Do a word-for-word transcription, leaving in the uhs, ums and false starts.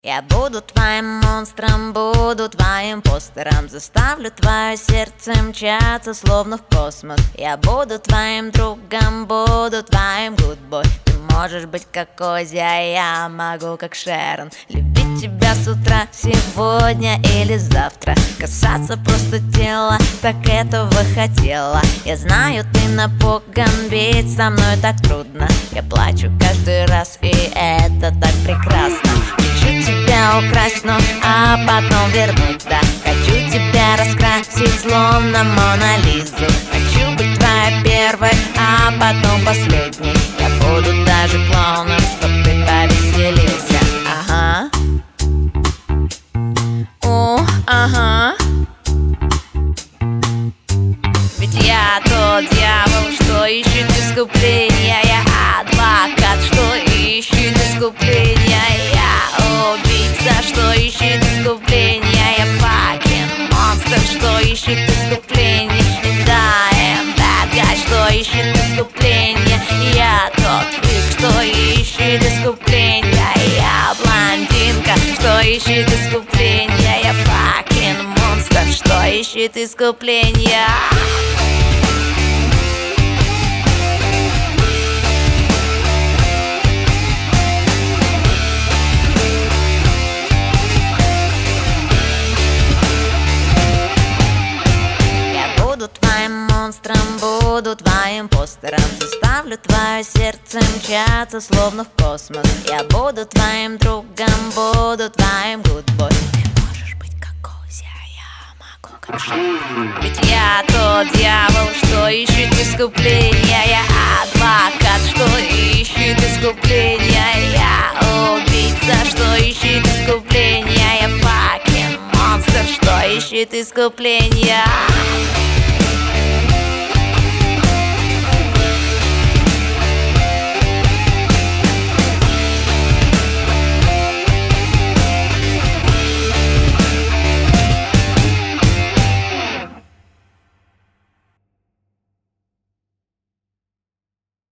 Я буду твоим монстром, буду твоим постером. Заставлю твое сердце мчаться, словно в космос. Я буду твоим другом, буду твоим гудбой. Ты можешь быть как Оззи, а я могу как Шерон. Любить тебя с утра, сегодня или завтра. Касаться просто тела, так этого хотела. Я знаю, ты напуган, бить со мной так трудно. Я плачу каждый раз, и это так прекрасно. Хочу тебя украсть, но а потом вернуть, да. Хочу тебя раскрасить, словно Мона Лизу. Хочу быть твоей первой, а потом последней. Я буду даже клоуном, чтоб ты повеселился. Ага. О, ага. Ведь я тот дьявол, что ищет искупления. Я адвокат, что ищет искупления. Я убийца, что ищет искупления. Я fucking монстр, что ищет искупления. И да, I'm bad guy, что ищет искупления. Я тот фрик, что ищет искупления. Я блондинка, что ищет искупления. Я fucking монстр, что ищет искупления. Буду твоим монстром, буду твоим постером. Заставлю твое сердце мчаться, словно в космос. Я буду твоим другом, буду твоим гудбой. Ты можешь быть как Оззи, а я могу как Шерон. Ведь я тот дьявол, что ищет искупления. Я адвокат, что ищет искупления. Я убийца, что ищет искупления. Я fucking монстр, что ищет искупления.